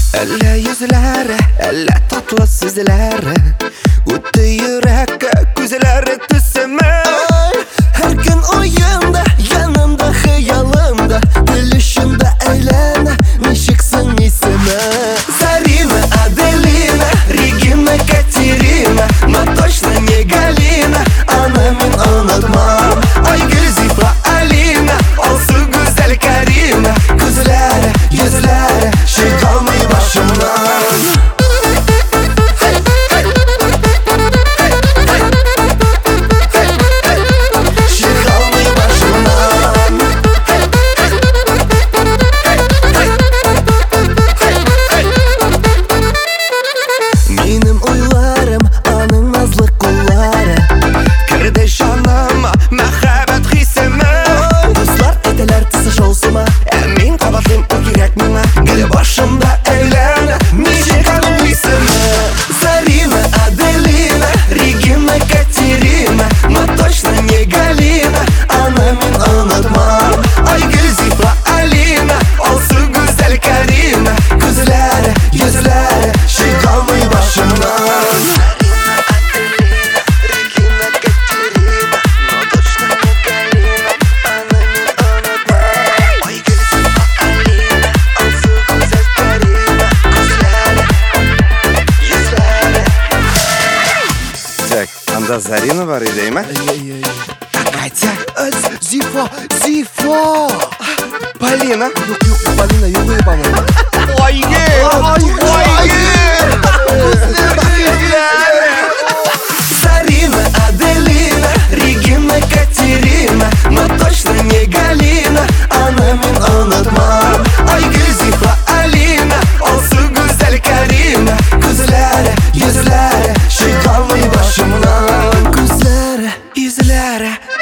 Әллә йөзләре, әллә татлы сүзләре, үтте йөрәккә күзләре төсеме. Һәр көн уенда, янымда, хыялымда, гөлешемдә әйләнә, ничексең исеме. Зарина, Аделина, Регина, Катерина, но точно не Галина, аны мин онытмам. Айгөл, Зифа, Алина, алсу гүзәл Карина, күзләре, йөзләре чыгалмый башымнан. Чыгалмый башымнан. Минем уйларым, аның назлы куллары, керде жаныма мәхәббәт хисеме. Дуслар әйтәләр төсе шаусыма, ә мин кабатлыйм, ул кирәк миңа. Гел башымда әйләнә, ничек аның исеме. Зарина, Аделина, Регина, Катерина, но точно не Галина, аны мин онытмам. Айгөл, Зифа, Алина, алсу гүзәл Карина, күзләре, йөзләре чыгалмый башымнан. Так, анда Зарина бар иде, ме? Катя, Зифа! Полина, Юк, Полина, югы, по-моему. Зарина, Аделина, Регина, Катерина, но точно не Галина, аны мин онытмам. Айгөл, Зифа, Алина, алсу гүзәл Карина, күзләре, йөзләре чыгалмый башымнан. Күзләре, йөзләре